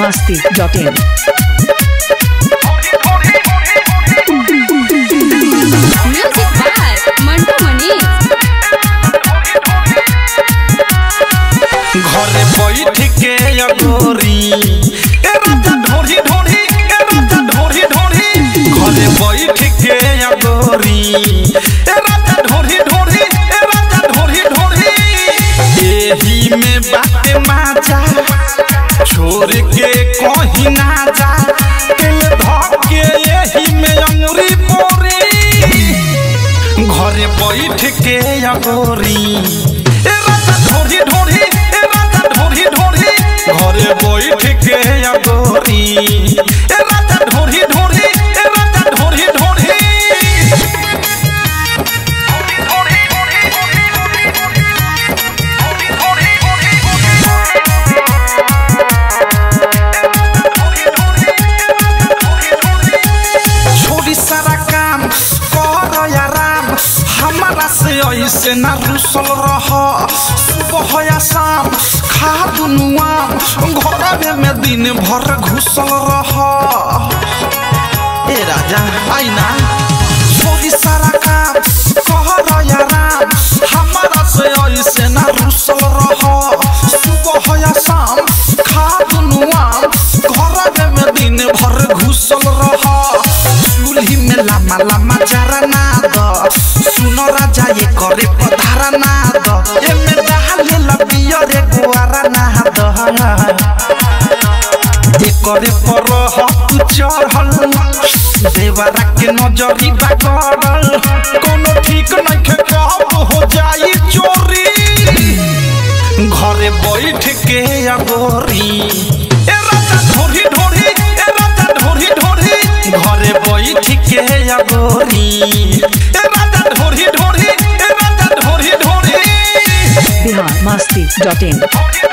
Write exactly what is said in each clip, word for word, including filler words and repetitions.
masti dot in. Music by Mantu Manish. घरे बैठ के अगोरी ए राजा ढोरी ढोरी ए राजा ढोरी ढोरी घरे बैठ के अगोरी ए राजा ढोरी ढोरी ए राजा ढोरी ढोरी एही में बात माजा छोड़ के कहीं ना जा दिल धक के एही में अंगुरी पोरी घरे बैठ के अगोरी ए राजा ढोरी ढोरी घरे बैठ के अगोरी ए राजा ढोरी ढोरी ए राजा ढोरी ढोरी छोड़ी सारा काम कर आराम हमारा से ऐसे ना रुसल रह सुबह या शाम खा दुनुआ घर में दिन भर घुसल रह ए राजा आईना छोड़ी सारा काम कर आराम हमारा से ऐसे ना रुसल रह सुबह या शाम खा दुनुआ घर में दिन भर घुसल रह चूल्ही में लामा लामा जरा ना द सुनो राजा ये करे पधारा ना द ए में डाले लबियो रे गुआरा ना द ए करे पर हाथ चढ़ल देवरा के नजरी बागड़ल कोनो ठीक नइखे कब हो जाई चोरी घरे बैठ के अगोरी ए राजा ढोरी ढोरी ए राजा ढोरी ढोरी घरे बैठ के अगोरी ए राजा ढोरी ढोरी ए राजा ढोरी ढोरी Bihar masti dot in.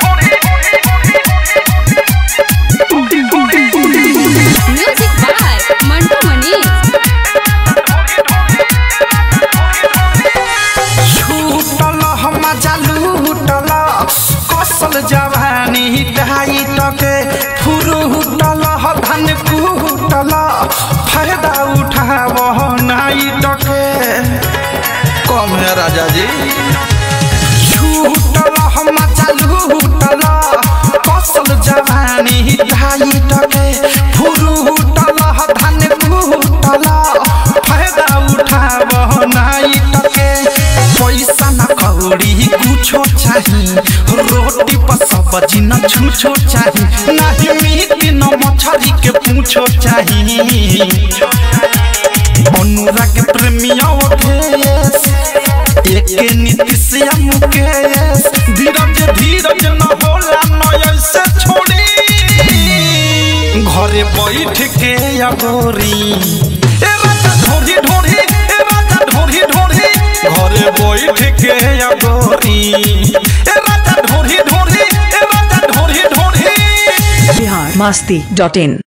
Music by Mantu Manish. छूटल हम लूटल कसल जवानी ढाई टके फुरुटल धन कुटल फायदा उठाव नाई टके कम है राजा जी छूटल हम लूटल कसल जवानी ढाई टके फुरुटल धन कुटल फायदा उठाव नाई टके पैसा न कौड़ी कुछो चाही रोटी पर सब्जी न छुछो चाही नहीं मीट न मछली के पूछो चाही अनुराग प्रेमिया उठेस एक नीतीश या मुकेश धीरज धीरज न होला न ऐसे छोड़ी घरे बैठ के अगोरी ए राजा ढोरी ढोरी ए राजा ढोरी ढोरी घरे बैठ के अगोरी ए राजा ढोरी ढोरी ए राजा ढोरी ढोरी Bihar masti dot in.